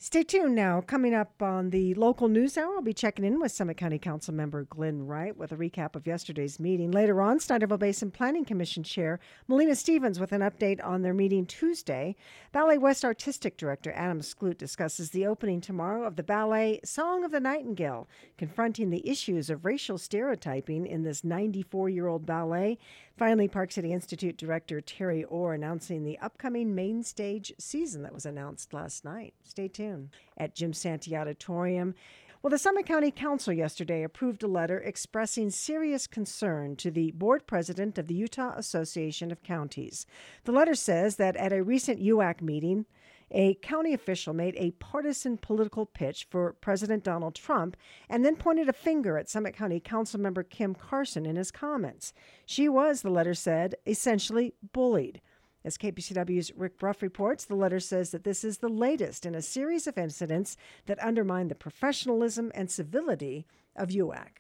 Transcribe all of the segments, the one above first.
Stay tuned now. Coming up on the local news hour, I'll be checking in with Summit County Council member Glenn Wright with a recap of yesterday's meeting. Later on, Snyderville Basin Planning Commission Chair Melina Stevens with an update on their meeting Tuesday. Ballet West Artistic Director Adam Skloot discusses the opening tomorrow of the ballet Song of the Nightingale, confronting the issues of racial stereotyping in this 94-year-old ballet. Finally, Park City Institute Director Terry Orr announcing the upcoming main stage season that was announced last night. Stay tuned. At Jim Santee Auditorium. Well, the Summit County Council yesterday approved a letter expressing serious concern to the board president of the Utah Association of Counties. The letter says that at a recent UAC meeting, a county official made a partisan political pitch for President Donald Trump and then pointed a finger at Summit County Councilmember Kim Carson in his comments. She was, the letter said, essentially bullied. As KPCW's Rick Bruff reports, the letter says that this is the latest in a series of incidents that undermine the professionalism and civility of UAC.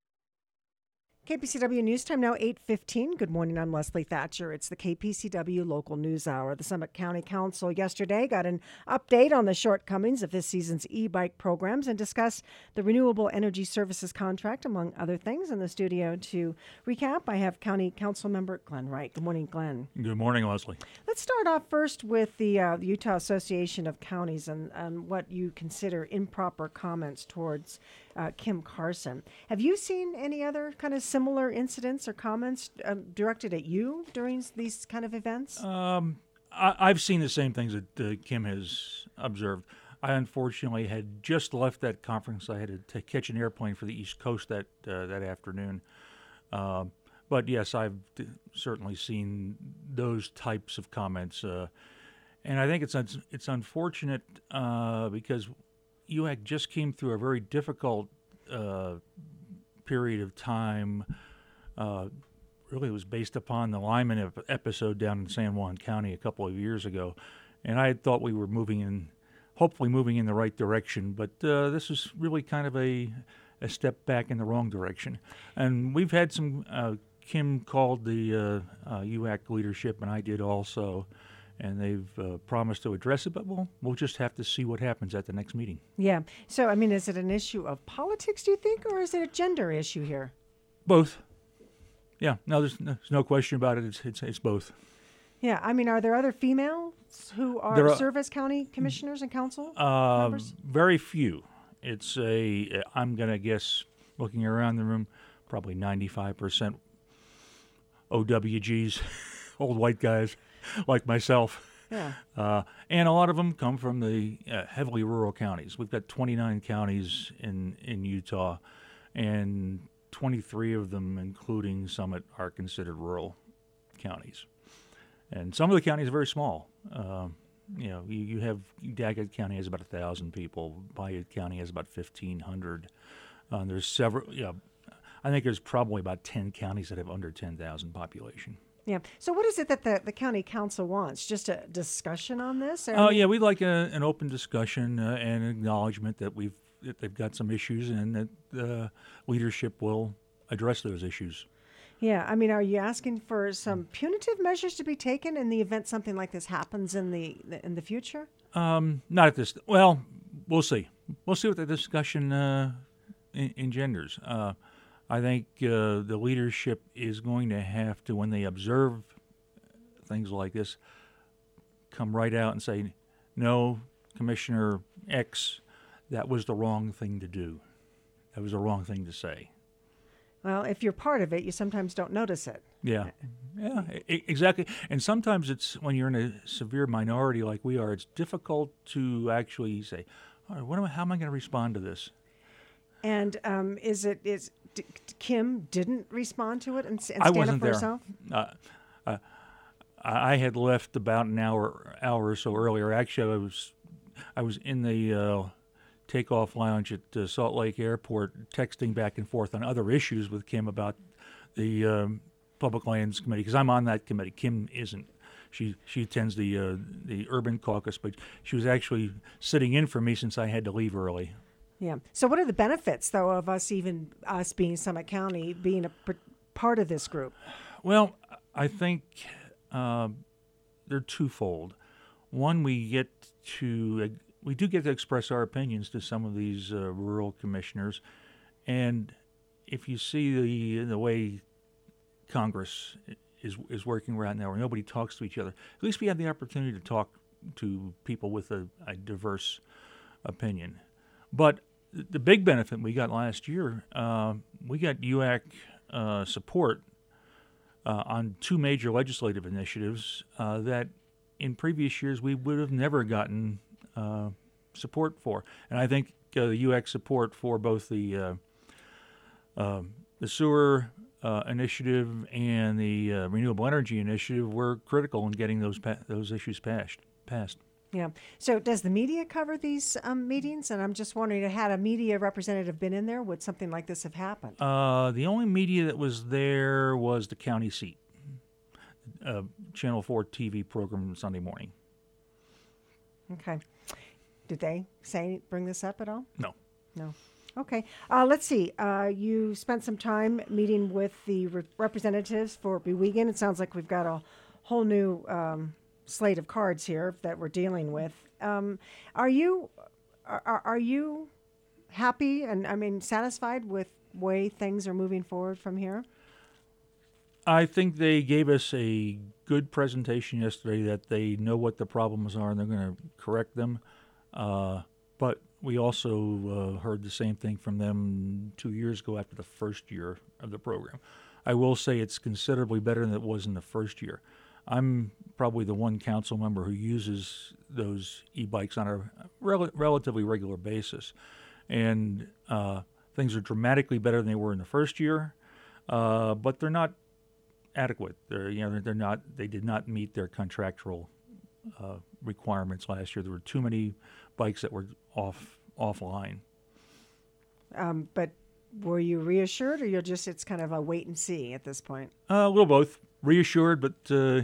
KPCW News Time now 8:15. Good morning, I'm Leslie Thatcher. It's the KPCW Local News Hour. The Summit County Council yesterday got an update on the shortcomings of this season's e-bike programs and discussed the Renewable Energy Services contract, among other things. In the studio to recap, I have County Council member Glenn Wright. Good morning, Glenn. Good morning, Leslie. Let's start off first with the Utah Association of Counties and what you consider improper comments towards Kim Carson. Have you seen any other kind of similar incidents or comments directed at you during these kind of events? I've seen the same things that Kim has observed. I unfortunately had just left that conference. I had to catch an airplane for the East Coast that afternoon. But yes, I've certainly seen those types of comments, and I think it's unfortunate because UAC just came through a very difficult period of time. Really, it was based upon the Lyman episode down in San Juan County a couple of years ago, and I had thought we were hopefully moving in the right direction. But this is really kind of a step back in the wrong direction. And we've had some. Kim called the UAC leadership, and I did also. And they've promised to address it, but we'll just have to see what happens at the next meeting. Yeah. So, I mean, is it an issue of politics, do you think, or is it a gender issue here? Both. Yeah. No, there's no question about it. It's both. Yeah. I mean, are there other females who serve as county commissioners and council members? Very few. It's I'm going to guess, looking around the room, probably 95% OWGs, old white guys. Like myself. Yeah. And a lot of them come from the heavily rural counties. We've got 29 counties in Utah, and 23 of them, including Summit, are considered rural counties. And some of the counties are very small. You have Daggett County has about 1,000 people. Bayou County has about 1,500. There's several. I think there's probably about 10 counties that have under 10,000 population. Yeah. So what is it that the county council wants? Just a discussion on this? Yeah, we'd like an open discussion and acknowledgement that they've got some issues and that the leadership will address those issues. Yeah. I mean, are you asking for some punitive measures to be taken in the event something like this happens in the future? Not at this. Well, we'll see. We'll see what the discussion engenders. I think the leadership is going to have to, when they observe things like this, come right out and say, no, Commissioner X, that was the wrong thing to do. That was the wrong thing to say. Well, if you're part of it, you sometimes don't notice it. Yeah, exactly. And sometimes it's when you're in a severe minority like we are, it's difficult to actually say, all right, how am I going to respond to this? And Kim didn't respond to it and stand up for herself? I had left about an hour or so earlier. Actually, I was in the takeoff lounge at Salt Lake Airport, texting back and forth on other issues with Kim about the Public Lands Committee, because I'm on that committee. Kim isn't. She attends the Urban Caucus, but she was actually sitting in for me since I had to leave early. Yeah. So what are the benefits, though, of us being Summit County, being a part of this group? Well, I think they're twofold. One, we get to we do get to express our opinions to some of these rural commissioners, and if you see the way Congress is working right now, where nobody talks to each other, at least we have the opportunity to talk to people with a diverse opinion. But the big benefit we got last year, we got UAC support on two major legislative initiatives that in previous years we would have never gotten support for. And I think the UAC support for both the sewer initiative and the renewable energy initiative were critical in getting those issues passed. Yeah. So does the media cover these meetings? And I'm just wondering, had a media representative been in there, would something like this have happened? The only media that was there was the county seat, Channel 4 TV program Sunday morning. Okay. Did they bring this up at all? No. No. Okay. Let's see. You spent some time meeting with the representatives for Bewegan. It sounds like we've got a whole new slate of cards here that we're dealing with. Are you happy and satisfied with the way things are moving forward from here? I think they gave us a good presentation yesterday that they know what the problems are and they're going to correct them. But we also heard the same thing from them 2 years ago after the first year of the program. I will say it's considerably better than it was in the first year. I'm probably the one council member who uses those e-bikes on a relatively regular basis. And things are dramatically better than they were in the first year, but they're not adequate. They did not meet their contractual requirements last year. There were too many bikes that were offline. But were you reassured, or it's kind of a wait and see at this point? A little both. Reassured, but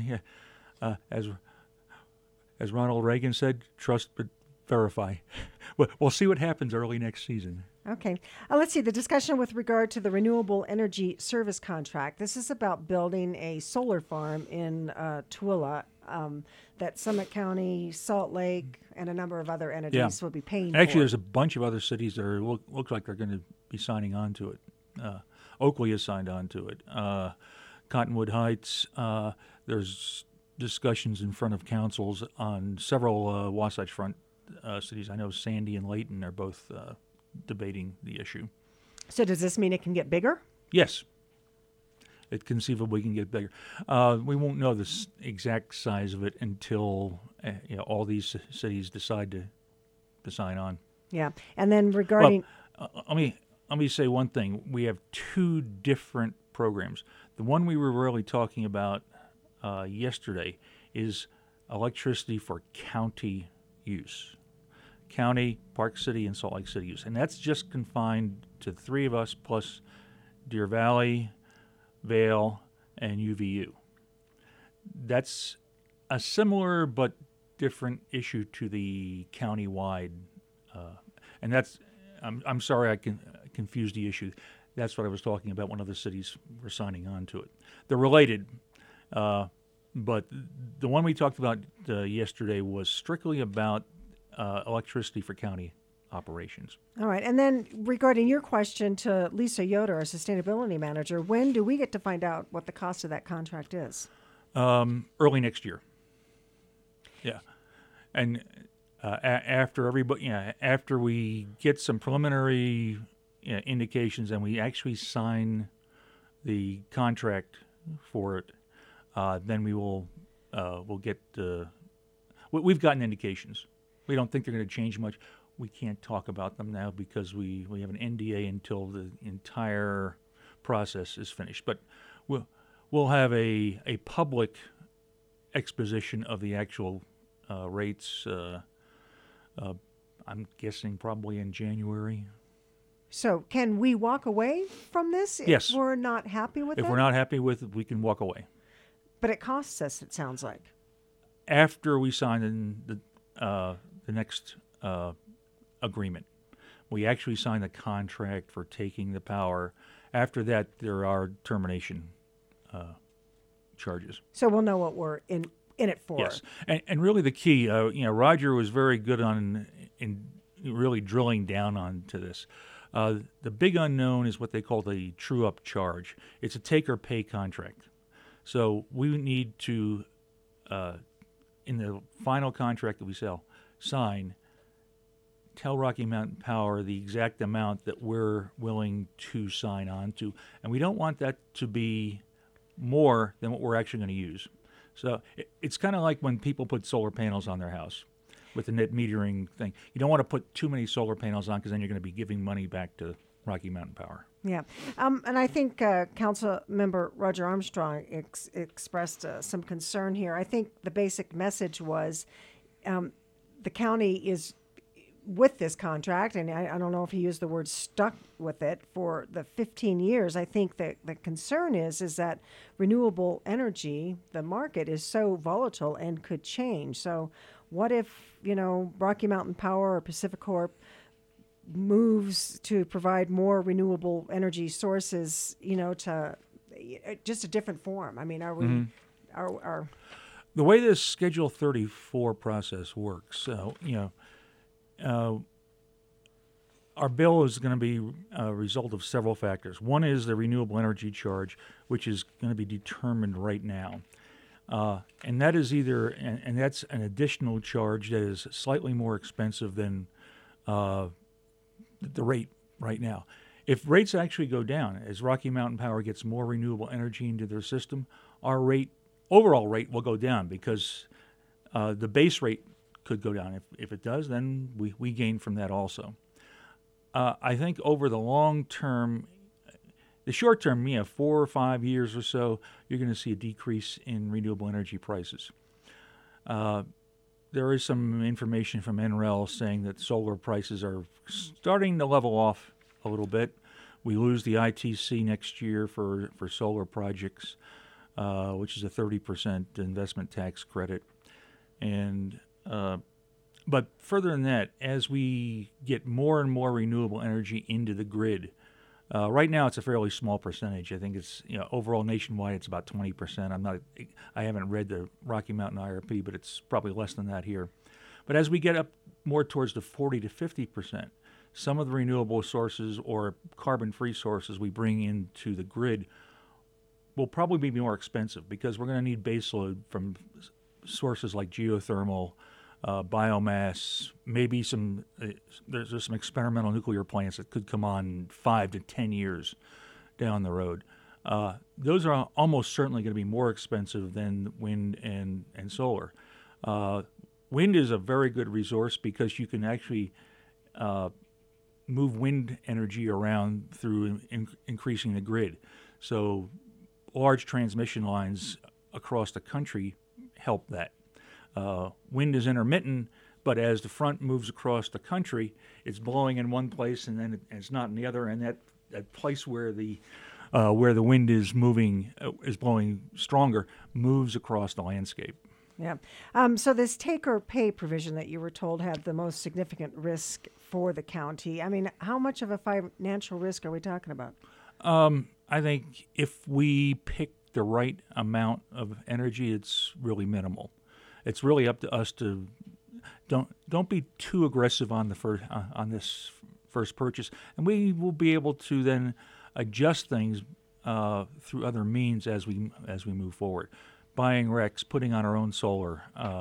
as Ronald Reagan said, trust but verify. We'll see what happens early next season. Okay. Let's see. The discussion with regard to the renewable energy service contract. This is about building a solar farm in Tooele that Summit County, Salt Lake, and a number of other entities will be paying for. Actually, there's a bunch of other cities that look like they're going to be signing on to it. Oakley has signed on to it. Cottonwood Heights, there's discussions in front of councils on several Wasatch Front cities. I know Sandy and Layton are both debating the issue. So does this mean it can get bigger? Yes. It conceivably can get bigger. We won't know the exact size of it until all these cities decide to sign on. Yeah. And then regarding... Let me say one thing. We have two different programs. The one we were really talking about yesterday is electricity for county use. County, Park City, and Salt Lake City use. And that's just confined to three of us plus Deer Valley, Vail, and UVU. That's a similar but different issue to the county-wide. And that's, I'm sorry I confused the issue. That's what I was talking about when other cities were signing on to it. They're related, but the one we talked about yesterday was strictly about electricity for county operations. All right. And then regarding your question to Lisa Yoder, our sustainability manager, when do we get to find out what the cost of that contract is? Early next year. Yeah. And after we get some preliminary indications and we actually sign the contract for it, then we'll get. We've gotten indications. We don't think they're going to change much. We can't talk about them now because we have an NDA until the entire process is finished. But we'll have a public exposition of the actual rates. I'm guessing probably in January. So can we walk away from this Yes. if we're not happy with it? If we're not happy with it, we can walk away. But it costs us, it sounds like. After we sign the next agreement, we actually sign the contract for taking the power. After that, there are termination charges. So we'll know what we're in it for. Yes, and really the key, Roger was very good on in really drilling down onto this. The big unknown is what they call the true-up charge. It's a take-or-pay contract. So we need to, in the final contract that we sign, tell Rocky Mountain Power the exact amount that we're willing to sign on to. And we don't want that to be more than what we're actually going to use. So it's kind of like when people put solar panels on their house with the net metering thing. You don't want to put too many solar panels on because then you're going to be giving money back to Rocky Mountain Power. Yeah. And I think Council Member Roger Armstrong expressed some concern here. I think the basic message was the county is with this contract, and I don't know if he used the word stuck with it for the 15 years. I think that the concern is that renewable energy, the market is so volatile and could change. So what if, Rocky Mountain Power or PacifiCorp moves to provide more renewable energy sources, to just a different form? I mean, are we, are the way this Schedule 34 process works, our bill is going to be a result of several factors. One is the renewable energy charge, which is going to be determined right now. And that is and that's an additional charge that is slightly more expensive than the rate right now. If rates actually go down, as Rocky Mountain Power gets more renewable energy into their system, our overall rate will go down because the base rate could go down. If it does, then we gain from that also. I think over the long term, the short term, 4 or 5 years or so, you're going to see a decrease in renewable energy prices. There is some information from NREL saying that solar prices are starting to level off a little bit. We lose the ITC next year for solar projects, which is a 30% investment tax credit. And but further than that, as we get more and more renewable energy into the grid, right now it's a fairly small percentage. I think it's overall nationwide it's about 20%. I haven't read the Rocky Mountain IRP, but it's probably less than that here. But as we get up more towards the 40 to 50%, some of the renewable sources or carbon-free sources we bring into the grid will probably be more expensive because we're going to need baseload from sources like geothermal, biomass, maybe there's some experimental nuclear plants that could come on 5 to 10 years down the road. Those are almost certainly going to be more expensive than wind and solar. Wind is a very good resource because you can actually move wind energy around through increasing the grid. So large transmission lines across the country help that. Wind is intermittent, but as the front moves across the country, it's blowing in one place and then it's not in the other, and that place where the wind is moving, is blowing stronger, moves across the landscape. Yeah. So this take or pay provision that you were told had the most significant risk for the county. I mean, how much of a financial risk are we talking about? I think if we pick the right amount of energy, it's really minimal. It's really up to us to don't be too aggressive on on this first purchase, and we will be able to then adjust things through other means as we move forward. Buying RECs, putting on our own solar.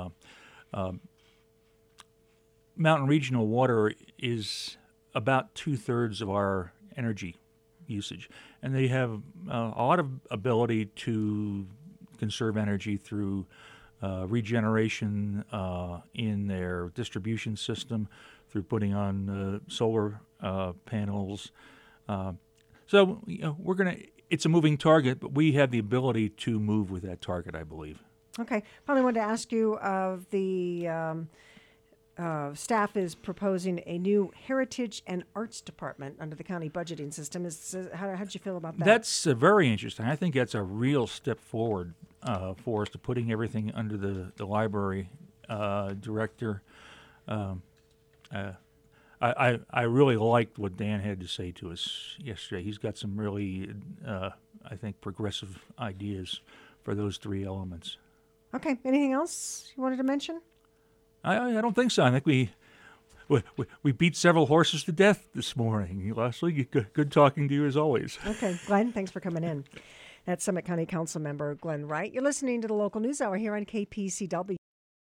Mountain Regional Water is about 2/3 of our energy usage, and they have a lot of ability to conserve energy through regeneration in their distribution system, through putting on solar panels. So it's a moving target, but we have the ability to move with that target, I believe. Okay. Finally, I wanted to ask you, the staff is proposing a new Heritage and Arts Department under the county budgeting system. How did you feel about that? That's very interesting. I think that's a real step forward for us to putting everything under the library director. I really liked what Dan had to say to us yesterday. He's got some really, I think, progressive ideas for those three elements. Okay. Anything else you wanted to mention? I don't think so. I think we beat several horses to death this morning. Leslie, good talking to you as always. Okay, Glenn, thanks for coming in. That's Summit County Council Member Glenn Wright. You're listening to the Local News Hour here on KPCW.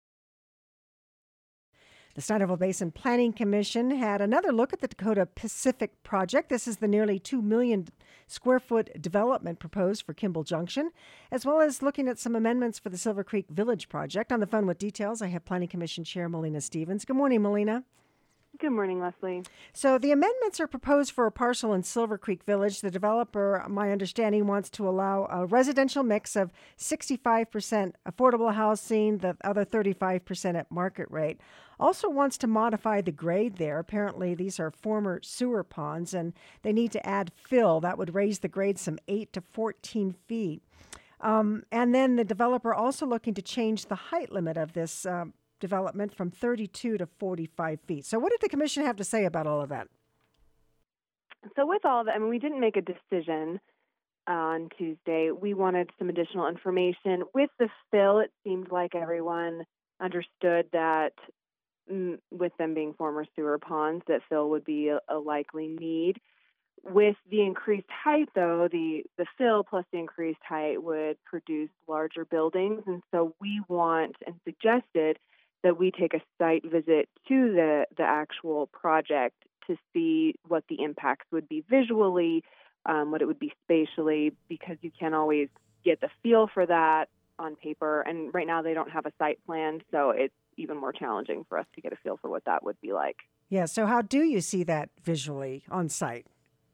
The Snyderville Basin Planning Commission had another look at the Dakota Pacific project. This is the nearly 2 million square foot development proposed for Kimball Junction, as well as looking at some amendments for the Silver Creek Village project. On the phone with details, I have Planning Commission Chair Melina Stevens. Good morning, Melina. Good morning, Leslie. So the amendments are proposed for a parcel in Silver Creek Village. The developer, my understanding, wants to allow a residential mix of 65% affordable housing, the other 35% at market rate. Also wants to modify the grade there. Apparently, these are former sewer ponds, and they need to add fill. That would raise the grade some 8 to 14 feet. And then the developer also looking to change the height limit of this development from 32 to 45 feet. So what did the commission have to say about all of that? So with all of that, we didn't make a decision on Tuesday. We wanted some additional information. With the fill, it seemed like everyone understood that with them being former sewer ponds, that fill would be a likely need. With the increased height, though, the fill plus the increased height would produce larger buildings. And so we want and suggested that we take a site visit to the actual project to see what the impacts would be visually, what it would be spatially, because you can't always get the feel for that on paper. And right now they don't have a site plan, so it's even more challenging for us to get a feel for what that would be like. Yeah, so how do you see that visually on site?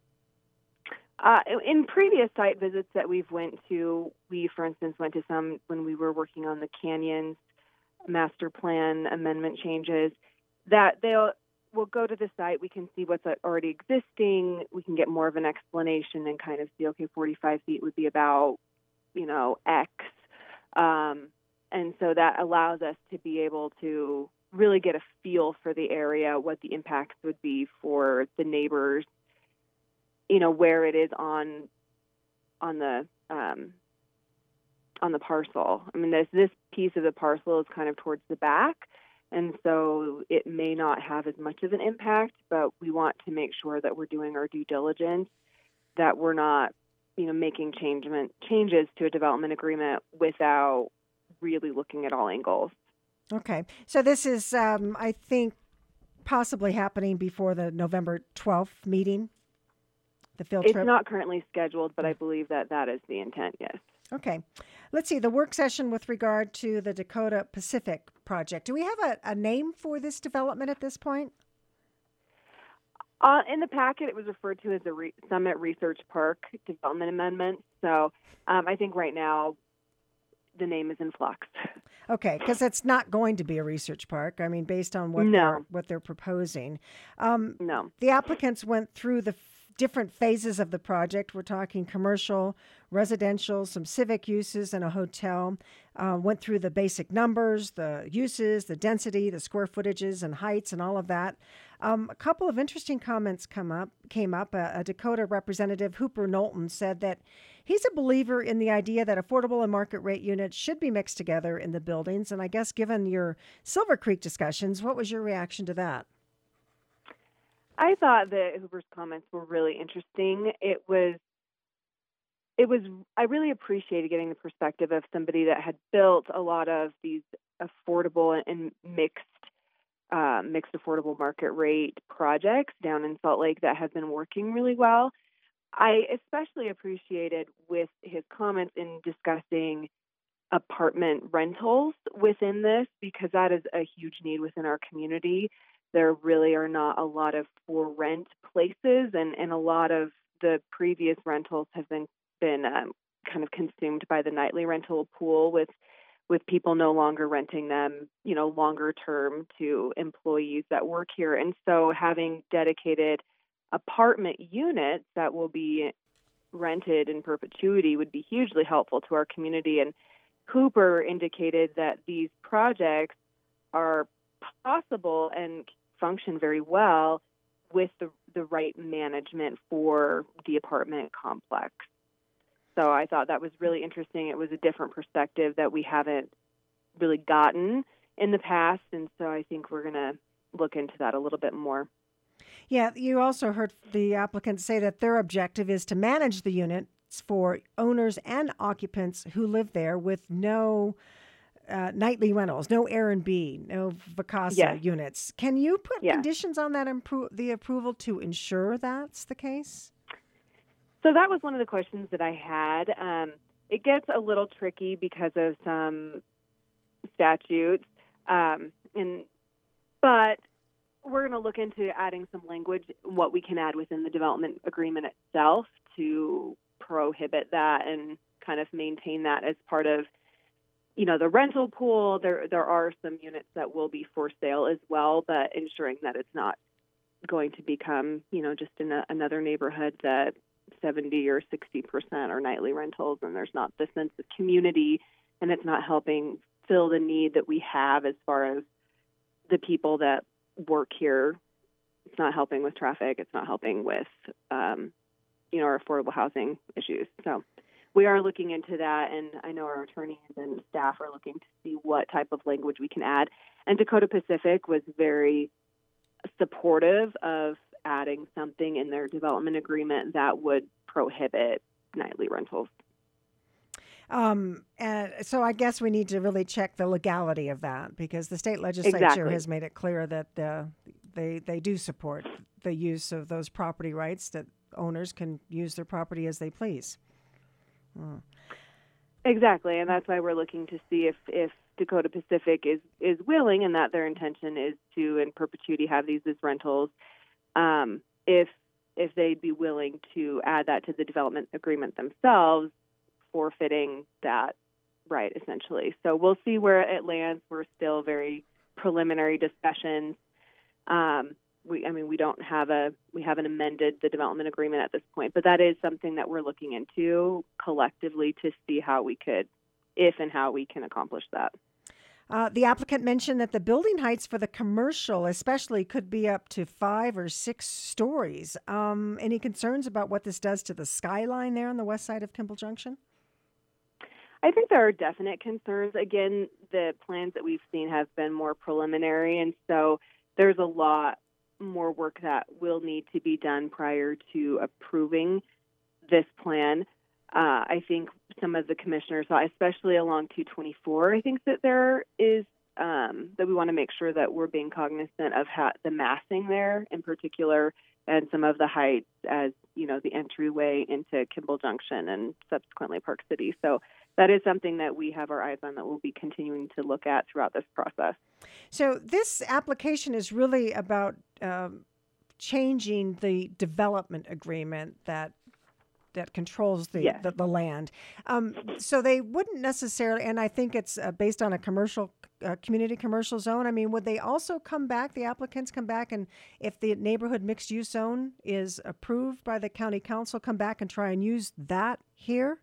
In previous site visits that we've went to, we, for instance, went to some when we were working on the Canyons master plan amendment changes, that we'll go to the site, we can see what's already existing, we can get more of an explanation and kind of see, okay, 45 feet would be about, X. And so that allows us to be able to really get a feel for the area, what the impacts would be for the neighbors, where it is on the parcel. This piece of the parcel is kind of towards the back, and so it may not have as much of an impact, but we want to make sure that we're doing our due diligence, that we're not, making changes to a development agreement without really looking at all angles. Okay. So this is, I think, possibly happening before the November 12th meeting, the field trip? It's not currently scheduled, but I believe that is the intent, yes. Okay. Let's see, the work session with regard to the Dakota Pacific project. Do we have a name for this development at this point? In the packet, it was referred to as the Summit Research Park Development Amendment. So I think right now the name is in flux. Okay, because it's not going to be a research park. Based on what they're proposing. No. The applicants went through the different phases of the project. We're talking commercial, residential, some civic uses, and a hotel. Went through the basic numbers, the uses, the density, the square footages and heights and all of that. A couple of interesting comments came up. A Dakota representative, Hooper Knowlton, said that he's a believer in the idea that affordable and market rate units should be mixed together in the buildings. And I guess given your Silver Creek discussions, what was your reaction to that? I thought that Hooper's comments were really interesting. I really appreciated getting the perspective of somebody that had built a lot of these affordable and mixed affordable market rate projects down in Salt Lake that have been working really well. I especially appreciated with his comments in discussing apartment rentals within this, because that is a huge need within our community. There really are not a lot of for rent places, and a lot of the previous rentals have been kind of consumed by the nightly rental pool, with people no longer renting them, longer term to employees that work here. And so having dedicated apartment units that will be rented in perpetuity would be hugely helpful to our community. And Hooper indicated that these projects are possible and function very well with the right management for the apartment complex. So I thought that was really interesting. It was a different perspective that we haven't really gotten in the past, and so I think we're going to look into that a little bit more. Yeah, you also heard the applicants say that their objective is to manage the units for owners and occupants who live there with no nightly rentals, no Airbnb, no Vacasa Yes. units. Can you put Yeah. conditions on that the approval to ensure that's the case? So that was one of the questions that I had. It gets a little tricky because of some statutes, but we're going to look into adding some language, what we can add within the development agreement itself to prohibit that and kind of maintain that as part of, the rental pool. There are some units that will be for sale as well, but ensuring that it's not going to become, just in another neighborhood that 70 or 60% are nightly rentals, and there's not the sense of community, and it's not helping fill the need that we have as far as the people that work here. It's not helping with traffic. It's not helping with, our affordable housing issues. So we are looking into that, and I know our attorneys and staff are looking to see what type of language we can add. And Dakota Pacific was very supportive of adding something in their development agreement that would prohibit nightly rentals. And so I guess we need to really check the legality of that, because the state legislature Exactly. has made it clear that they do support the use of those property rights, that owners can use their property as they please. Exactly, and that's why we're looking to see if Dakota Pacific is willing, and that their intention is to in perpetuity have these as rentals, if they'd be willing to add that to the development agreement themselves, forfeiting that right, essentially. So we'll see where it lands. We're still very preliminary discussions. We haven't amended the development agreement at this point, but that is something that we're looking into collectively to see how we can accomplish that. The applicant mentioned that the building heights for the commercial especially could be up to 5 or 6 stories. Any concerns about what this does to the skyline there on the west side of Kimball Junction? I think there are definite concerns. Again, the plans that we've seen have been more preliminary, and so there's a lot more work that will need to be done prior to approving this plan. I think some of the commissioners, especially along 224, I think that there is that we want to make sure that we're being cognizant of the massing there in particular, and some of the heights as the entryway into Kimball Junction and subsequently Park City. So that is something that we have our eyes on that we'll be continuing to look at throughout this process. So this application is really about changing the development agreement that controls the land. So they wouldn't necessarily, and I think it's based on a commercial community commercial zone. I mean, would they also come back, the applicants come back, and if the neighborhood mixed use zone is approved by the county council, come back and try and use that here?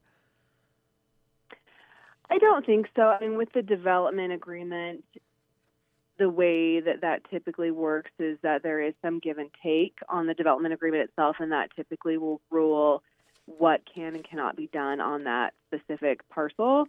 I don't think so. I mean, with the development agreement, the way that typically works is that there is some give and take on the development agreement itself, and that typically will rule what can and cannot be done on that specific parcel,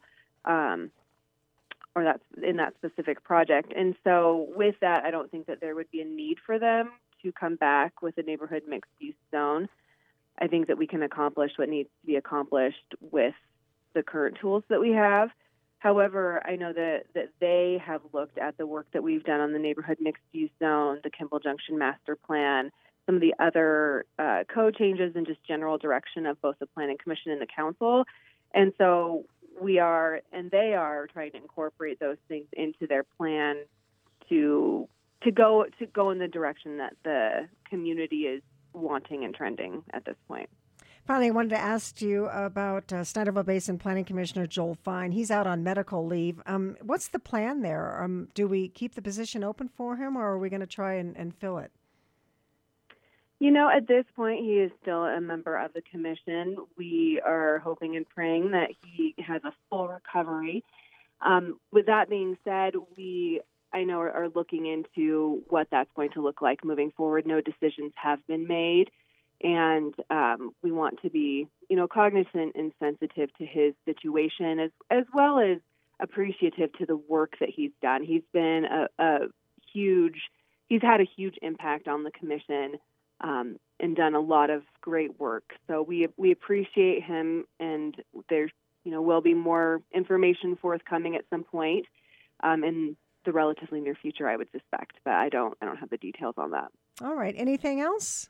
or that's in that specific project. And so with that, I don't think that there would be a need for them to come back with a neighborhood mixed use zone. I think that we can accomplish what needs to be accomplished with the current tools that we have. However, I know that they have looked at the work that we've done on the neighborhood mixed use zone, the Kimball Junction master plan, some of the other code changes, and just general direction of both the Planning Commission and the council. And so they are trying to incorporate those things into their plan to go in the direction that the community is wanting and trending at this point. Finally, I wanted to ask you about Snyderville Basin Planning Commissioner Joel Fine. He's out on medical leave. What's the plan there? Do we keep the position open for him, or are we going to try and fill it? At this point, he is still a member of the commission. We are hoping and praying that he has a full recovery. With that being said, I know are looking into what that's going to look like moving forward. No decisions have been made. And we want to be, cognizant and sensitive to his situation, as well as appreciative to the work that he's done. He's been a huge he's had a huge impact on the commission and done a lot of great work. So we appreciate him, and there will be more information forthcoming at some point in the relatively near future, I would suspect, but I don't have the details on that. All right. Anything else?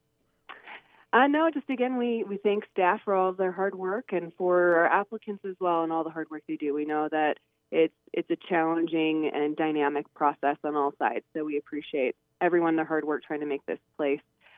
No, just again, we thank staff for all of their hard work and for our applicants as well and all the hard work they do. We know that it's a challenging and dynamic process on all sides, so we appreciate everyone their hard work trying to make this place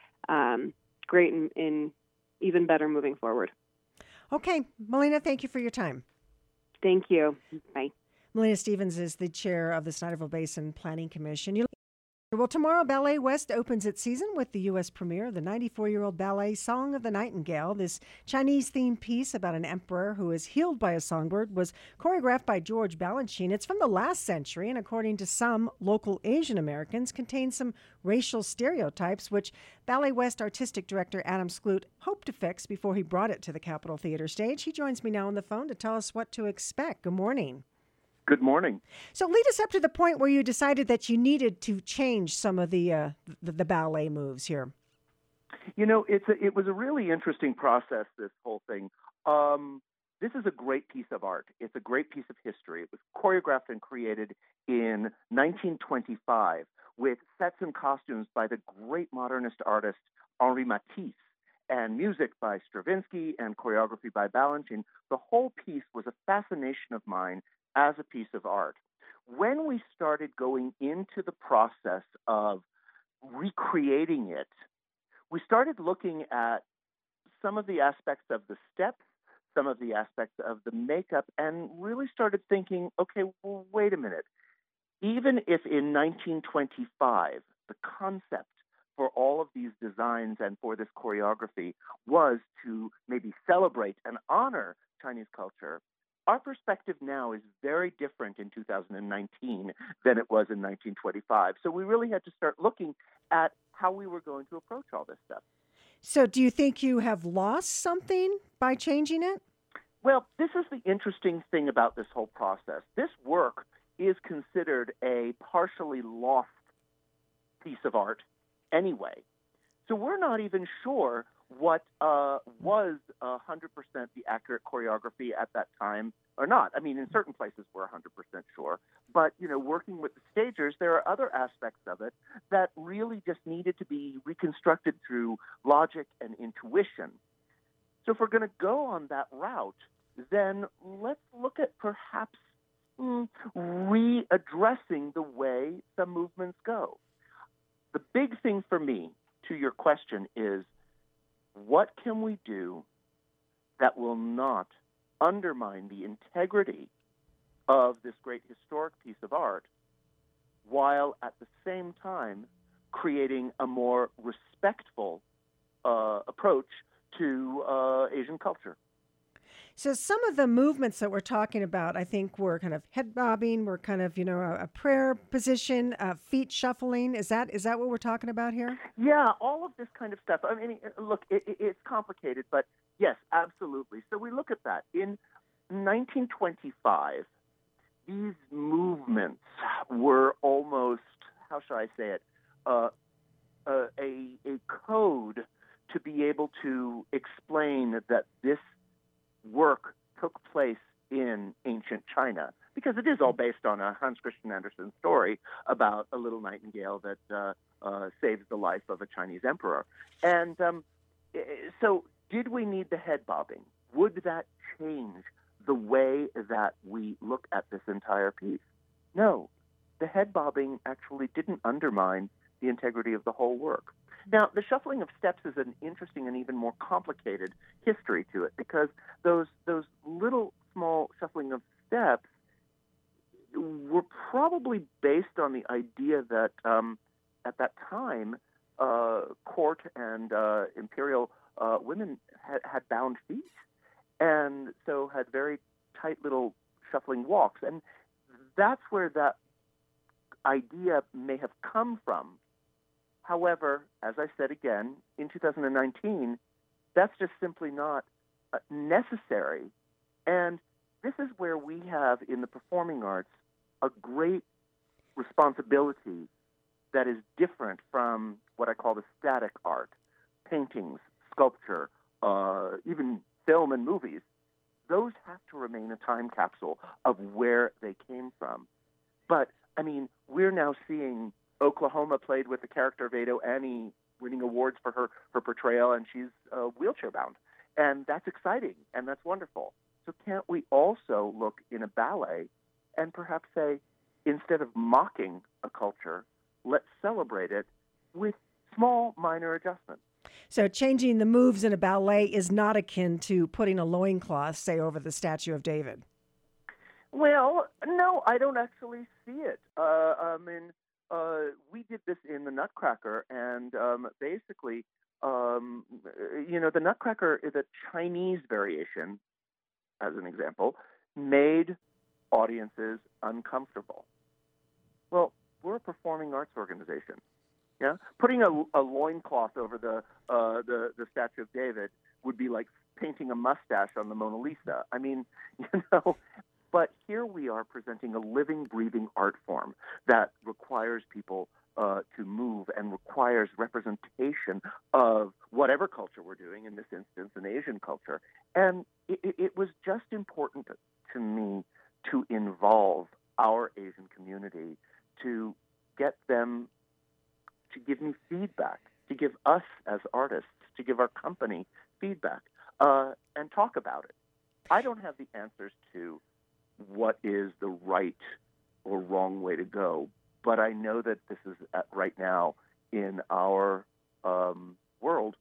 great and even better moving forward. Okay. Melina, thank you for your time. Thank you. Bye. Melina Stevens is the chair of the Snyderville Basin Planning Commission. Well, tomorrow, Ballet West opens its season with the U.S. premiere of the 94-year-old ballet Song of the Nightingale. This Chinese-themed piece about an emperor who is healed by a songbird was choreographed by George Balanchine. It's from the last century, and according to some local Asian Americans, contains some racial stereotypes, which Ballet West artistic director Adam Skloot hoped to fix before he brought it to the Capitol Theater stage. He joins me now on the phone to tell us what to expect. Good morning. Good morning. So lead us up to the point where you decided that you needed to change some of the ballet moves here. It was a really interesting process, this whole thing. This is a great piece of art. It's a great piece of history. It was choreographed and created in 1925 with sets and costumes by the great modernist artist Henri Matisse, and music by Stravinsky and choreography by Balanchine. The whole piece was a fascination of mine as a piece of art. When we started going into the process of recreating it, we started looking at some of the aspects of the steps, some of the aspects of the makeup, and really started thinking, okay, well, wait a minute. Even if in 1925, the concept for all of these designs and for this choreography was to maybe celebrate and honor Chinese culture, our perspective now is very different in 2019 than it was in 1925. So we really had to start looking at how we were going to approach all this stuff. So do you think you have lost something by changing it? Well, this is the interesting thing about this whole process. This work is considered a partially lost piece of art anyway. So we're not even sure what was 100% the accurate choreography at that time or not. I mean, in certain places we're 100% sure. But, working with the stagers, there are other aspects of it that really just needed to be reconstructed through logic and intuition. So if we're going to go on that route, then let's look at perhaps readdressing the way some movements go. The big thing for me, to your question, is what can we do that will not undermine the integrity of this great historic piece of art while at the same time creating a more respectful approach to Asian culture? So some of the movements that we're talking about, I think, were kind of head bobbing, were kind of, a prayer position, feet shuffling. Is that what we're talking about here? Yeah, all of this kind of stuff. I mean, look, it's complicated, but yes, absolutely. So we look at that. In 1925, these movements were almost, how shall I say it, a code to be able to explain that this work took place in ancient China, because it is all based on a Hans Christian Andersen story about a little nightingale that saves the life of a Chinese emperor. And so did we need the head bobbing? Would that change the way that we look at this entire piece? No. The head bobbing actually didn't undermine the integrity of the whole work. Now, the shuffling of steps is an interesting and even more complicated history to it, because those little small shuffling of steps were probably based on the idea that at that time, court and imperial women had bound feet, and so had very tight little shuffling walks. And that's where that idea may have come from. However, as I said again, in 2019, that's just simply not necessary. And this is where we have, in the performing arts, a great responsibility that is different from what I call the static art, paintings, sculpture, even film and movies. Those have to remain a time capsule of where they came from. But, I mean, we're now seeing Oklahoma played with the character of Ado Annie winning awards for her portrayal, and she's wheelchair-bound. And that's exciting, and that's wonderful. So can't we also look in a ballet and perhaps say, instead of mocking a culture, let's celebrate it with small, minor adjustments? So changing the moves in a ballet is not akin to putting a loincloth, say, over the statue of David. Well, no, I don't actually see it. We did this in the Nutcracker, and basically, the Nutcracker is a Chinese variation, as an example, made audiences uncomfortable. Well, we're a performing arts organization. Yeah, putting a loincloth over the statue of David would be like painting a mustache on the Mona Lisa. I mean, but here we are presenting a living, breathing art form that requires people to move and requires representation of whatever culture we're doing, in this instance, an Asian culture. And it was just important to me to involve our Asian community, to get them to give me feedback, to give us as artists, to give our company feedback, and talk about it. I don't have the answers to what is the right or wrong way to go, but I know that this is right now in our world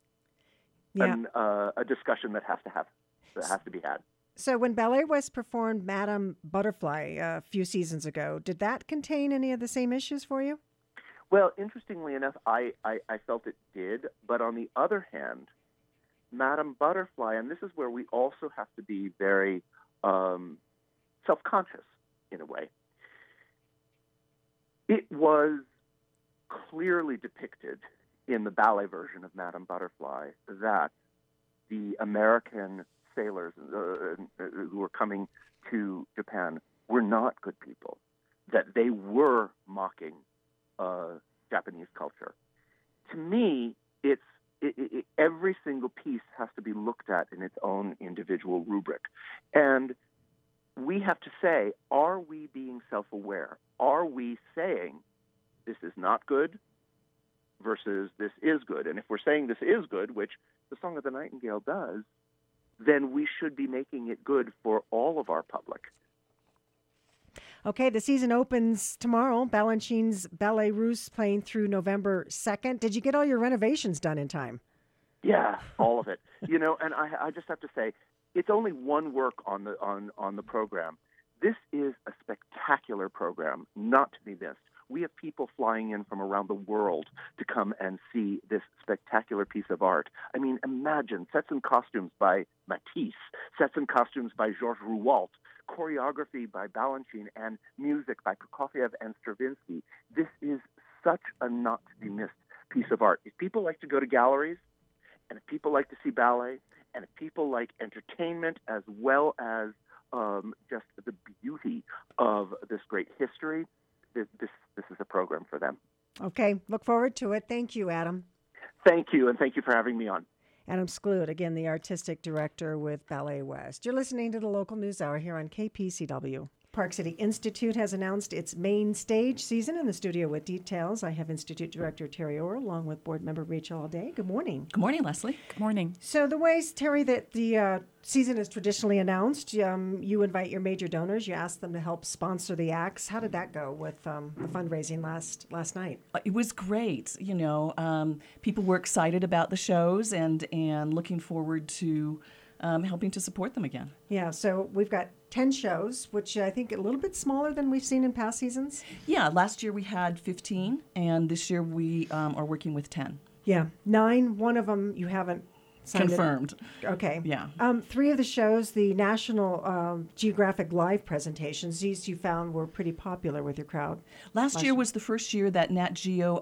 a discussion that has to be had. So when Ballet West performed Madame Butterfly a few seasons ago, did that contain any of the same issues for you? Well, interestingly enough, I felt it did. But on the other hand, Madame Butterfly, and this is where we also have to be very self-conscious in a way, it was clearly depicted in the ballet version of Madame Butterfly that the American sailors who were coming to Japan were not good people, that they were mocking Japanese culture. To me, every single piece has to be looked at in its own individual rubric. And we have to say, are we being self-aware? Are we saying this is not good versus this is good? And if we're saying this is good, which the Song of the Nightingale does, then we should be making it good for all of our public. Okay, the season opens tomorrow. Balanchine's Ballet Russe playing through November 2nd. Did you get all your renovations done in time? Yeah, all of it. And I just have to say, it's only one work on the program. This is a spectacular program, not to be missed. We have people flying in from around the world to come and see this spectacular piece of art. I mean, imagine sets and costumes by Matisse, sets and costumes by Georges Rouault, choreography by Balanchine, and music by Prokofiev and Stravinsky. This is such a not-to-be-missed piece of art. If people like to go to galleries, and if people like to see ballet, and if people like entertainment as well as just the beauty of this great history, this is a program for them. Okay, look forward to it. Thank you, Adam. Thank you, and thank you for having me on. Adam Skloot, again, the artistic director with Ballet West. You're listening to the Local News Hour here on KPCW. Park City Institute has announced its main stage season. In the studio with details, I have Institute Director Terry Orr along with board member Rachel Alday. Good morning. Good morning, Leslie. Good morning. So the ways, Terry, that the season is traditionally announced, you invite your major donors. You ask them to help sponsor the acts. How did that go with the fundraising last night? It was great. People were excited about the shows and looking forward to helping to support them again. Yeah, so we've got 10 shows, which I think a little bit smaller than we've seen in past seasons. Yeah, last year we had 15, and this year we are working with 10. Yeah, 9. One of them you haven't signed confirmed. Okay. Yeah. 3 of the shows, the National Geographic Live presentations, these you found were pretty popular with your crowd. Last year was the first year that Nat Geo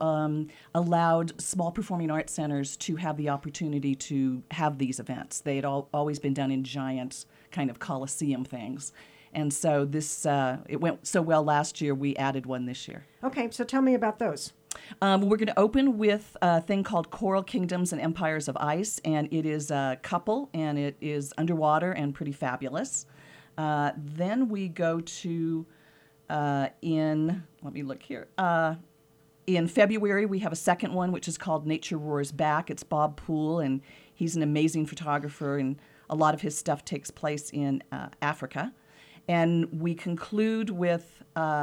allowed small performing arts centers to have the opportunity to have these events. They had always been done in giant kind of coliseum things. And so this it went so well last year, we added one this year. Okay, so tell me about those. We're going to open with a thing called Coral Kingdoms and Empires of Ice, and it is a couple, and it is underwater and pretty fabulous. Then we go to, let me look here. In February, we have a second one, which is called Nature Roars Back. It's Bob Poole, and he's an amazing photographer, and a lot of his stuff takes place in Africa. And we conclude with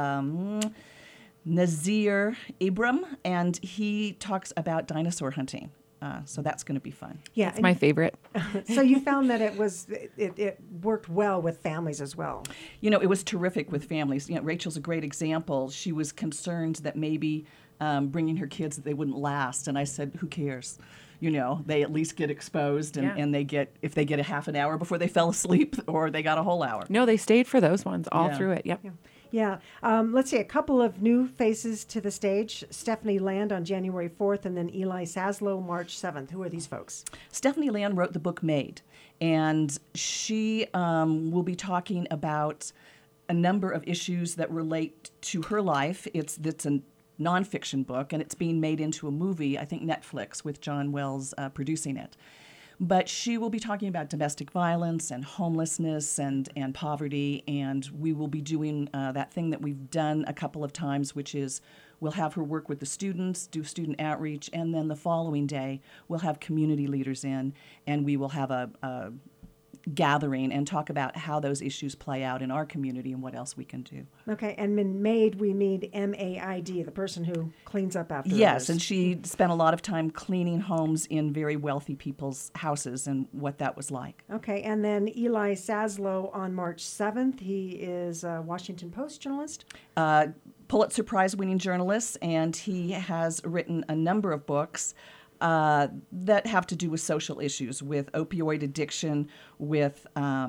Nazir Ibram, and he talks about dinosaur hunting. So that's going to be fun. Yeah, It's my favorite. So you found that it worked well with families as well. You know, it was terrific with families. You know, Rachel's a great example. She was concerned that maybe bringing her kids, that they wouldn't last. And I said, who cares? You know, they at least get exposed, and they get, if they get a half an hour before they fell asleep, or they got a whole hour. No, they stayed for those ones all Yeah. through it. Yep. Yeah. Let's see, a couple of new faces to the stage. Stephanie Land on January 4th, and then Eli Saslow March 7th. Who are these folks? Stephanie Land wrote the book Made, and she will be talking about a number of issues that relate to her life. It's a nonfiction book, and it's being made into a movie, I think Netflix, with John Wells producing it. But she will be talking about domestic violence and homelessness and poverty, and we will be doing that thing that we've done a couple of times, which is we'll have her work with the students, do student outreach, and then the following day we'll have community leaders in, and we will have a gathering and talk about how those issues play out in our community and what else we can do. Okay, and in MAID, we mean MAID, the person who cleans up after Yes, others. and she spent a lot of time cleaning homes in very wealthy people's houses and what that was like. Okay, and then Eli Saslow on March 7th. He is a Washington Post journalist. Pulitzer Prize-winning journalist, and he has written a number of books that have to do with social issues, with opioid addiction, with,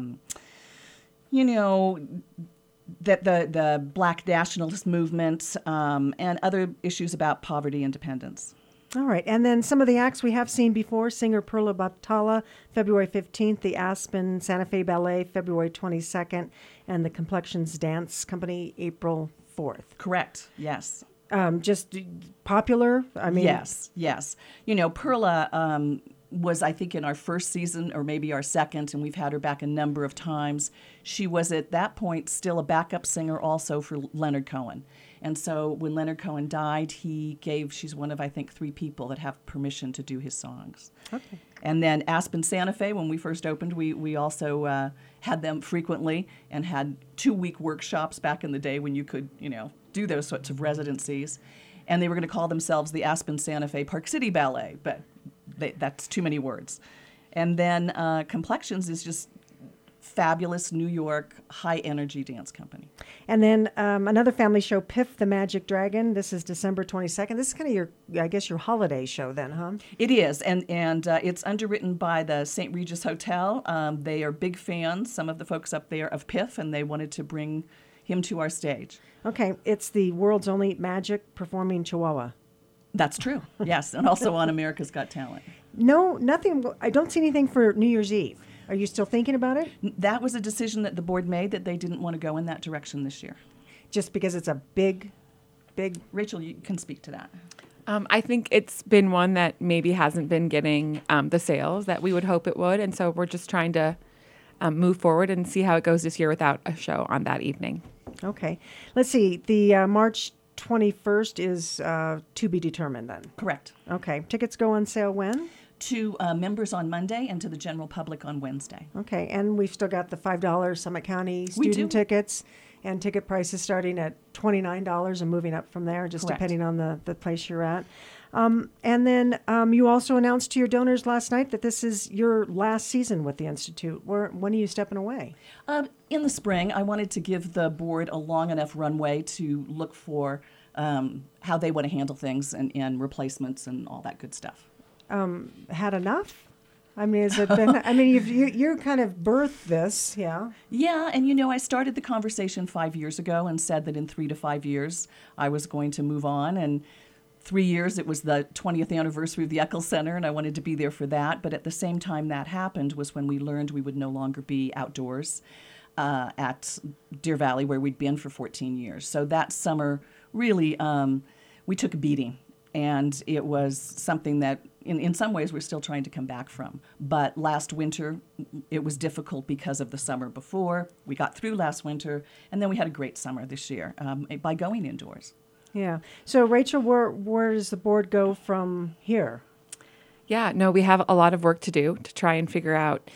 that the Black nationalist movement, and other issues about poverty and dependence. All right, and then some of the acts we have seen before, singer Perla Batala, February 15th, the Aspen Santa Fe Ballet, February 22nd, and the Complexions Dance Company, April 4th. Correct, yes. Just popular? I mean, Yes. You know, Perla was, I think, in our first season or maybe our second, and we've had her back a number of times. She was at that point still a backup singer also for Leonard Cohen. And so when Leonard Cohen died, she's one of, I think, 3 people that have permission to do his songs. Okay. And then Aspen Santa Fe, when we first opened, we also had them frequently and had 2-week workshops back in the day when you could, do those sorts of residencies. And they were going to call themselves the Aspen Santa Fe Park City Ballet, but that's too many words. And then Complexions is just fabulous New York high-energy dance company. And then another family show, Piff the Magic Dragon. This is December 22nd. This is kind of your holiday show then, huh? It is, and it's underwritten by the St. Regis Hotel. They are big fans, some of the folks up there, of Piff, and they wanted to bring him to our stage. Okay, it's the world's only magic performing Chihuahua. That's true, yes, and also on America's Got Talent. No, nothing. I don't see anything for New Year's Eve. Are you still thinking about it? That was a decision that the board made, that they didn't want to go in that direction this year. Just because it's a big... Rachel, you can speak to that. I think it's been one that maybe hasn't been getting the sales that we would hope it would, and so we're just trying to move forward and see how it goes this year without a show on that evening. Okay. Let's see. The March 21st is to be determined then. Correct. Okay. Tickets go on sale when? To members on Monday and to the general public on Wednesday. Okay. And we've still got the $5 Summit County student tickets, and ticket prices starting at $29 and moving up from there, just Correct. depending on the place you're at. And then you also announced to your donors last night that this is your last season with the Institute. When are you stepping away? In the spring, I wanted to give the board a long enough runway to look for how they want to handle things and replacements and all that good stuff. Had enough? I mean, has it been? I mean, you kind of birthed this, yeah. Yeah, and I started the conversation 5 years ago and said that in 3 to 5 years I was going to move on, and 3 years it was the 20th anniversary of the Eccles Center, and I wanted to be there for that. But at the same time that happened was when we learned we would no longer be outdoors at Deer Valley, where we'd been for 14 years. So that summer, really, we took a beating. and it was something that in some ways we're still trying to come back from. But last winter, it was difficult because of the summer before. We got through last winter, and then we had a great summer this year by going indoors. Yeah. So, Rachel, where does the board go from here? Yeah, no, we have a lot of work to do to try and figure out,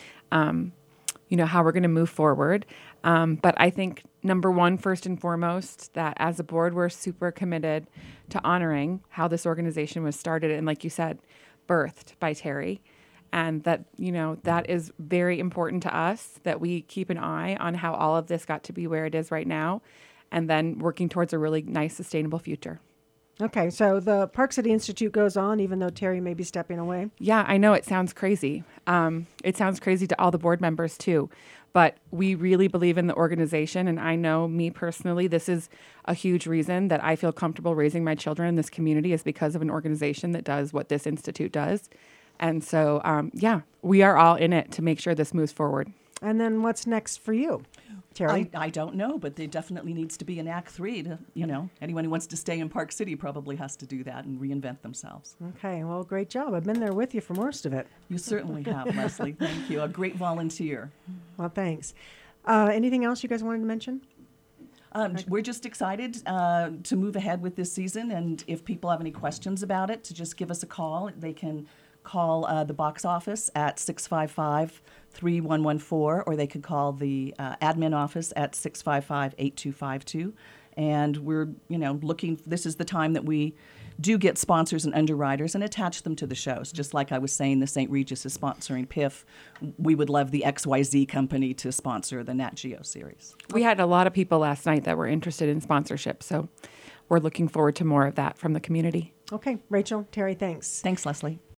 how we're going to move forward. But I think, number one, first and foremost, that as a board, we're super committed to honoring how this organization was started and, like you said, birthed by Terry. And that, that is very important to us, that we keep an eye on how all of this got to be where it is right now, and then working towards a really nice, sustainable future. Okay, so the Park City Institute goes on, even though Terry may be stepping away? Yeah, I know it sounds crazy. It sounds crazy to all the board members, too. But we really believe in the organization, and I know, me personally, this is a huge reason that I feel comfortable raising my children in this community is because of an organization that does what this institute does. And so, we are all in it to make sure this moves forward. And then what's next for you, Terry? I don't know, but there definitely needs to be an Act 3 to, anyone who wants to stay in Park City probably has to do that and reinvent themselves. Okay, well, great job. I've been there with you for most of it. You certainly have, Leslie. Thank you. A great volunteer. Well, thanks. Anything else you guys wanted to mention? We're just excited to move ahead with this season, and if people have any questions about it, to just give us a call. They can call the box office at 655-3114, or they could call the admin office at 655-8252. And we're, looking, this is the time that we do get sponsors and underwriters and attach them to the shows. Just like I was saying, the St. Regis is sponsoring PIF. We would love the XYZ company to sponsor the Nat Geo series. We had a lot of people last night that were interested in sponsorship, so we're looking forward to more of that from the community. Okay, Rachel, Terry, thanks. Thanks, Leslie.